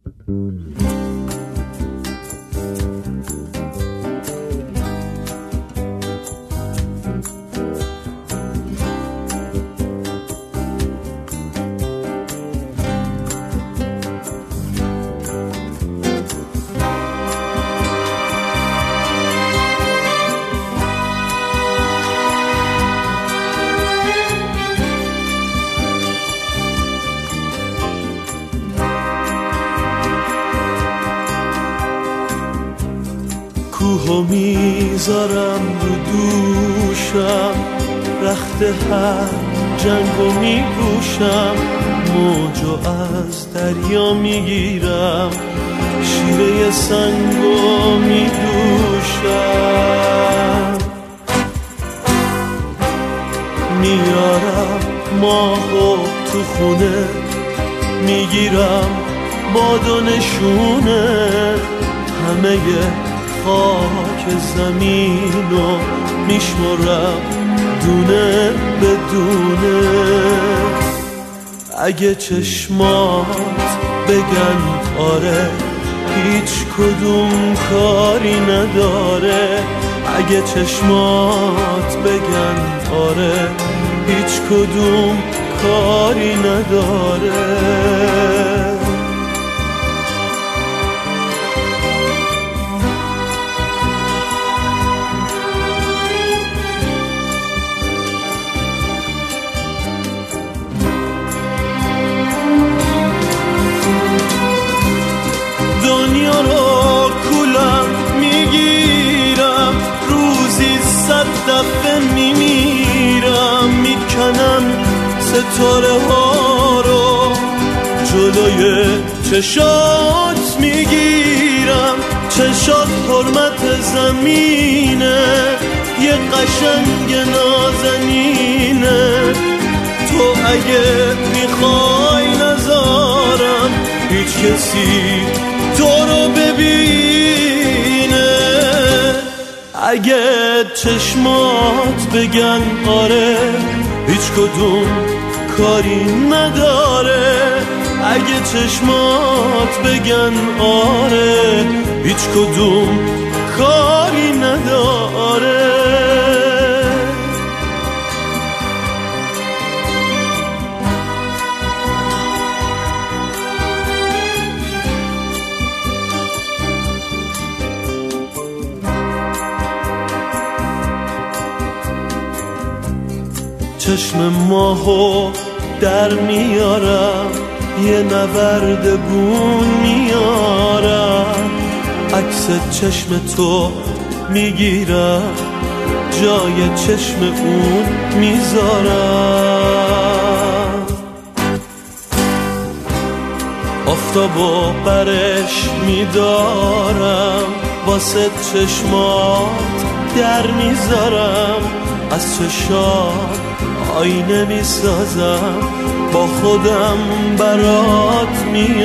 کوهو میذارم رو دوشم، رخت هر جنگو میپوشم، موجو از دریا میگیرم، شیره سنگو میدوشم، میارم ماهو تو خونه، میگیرم باد و نشونه، همه خاک زمینو میشمرم دونه به دونه. اگه چشمات بگن آره هیچ کدوم کاری نداره، اگه چشمات بگن آره هیچ کدوم کاری نداره. دنیا رو کولم میگیرم، روزی 100 دفعه میمیرم، میکنم ستاره ها رو جلوی چشات میگیرم، چشات حرمت زمینه، یه قشنگ نازنینه، تو اگه میخوای نذارم هیچ کسی تو رو ببینه. اگه چشمات بگن آره هیچ کدوم کاری نداره، اگه چشمات بگن آره هیچ کدوم کاری نداره. چشم ماهو در میارم، یه نورد بون میارم، عکس چشم تو میگیرم، جای چشم اون میذارم، آفتابو برش میدارم، واسه چشمات در میذارم، از چشات آینه میسازم، با خودم برات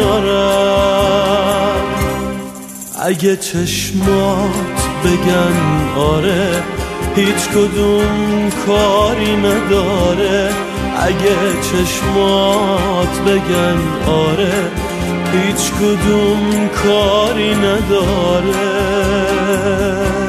میارم. اگه چشمات بگن آره هیچ کدوم کاری نداره، اگه چشمات بگن آره هیچ کدوم کاری نداره.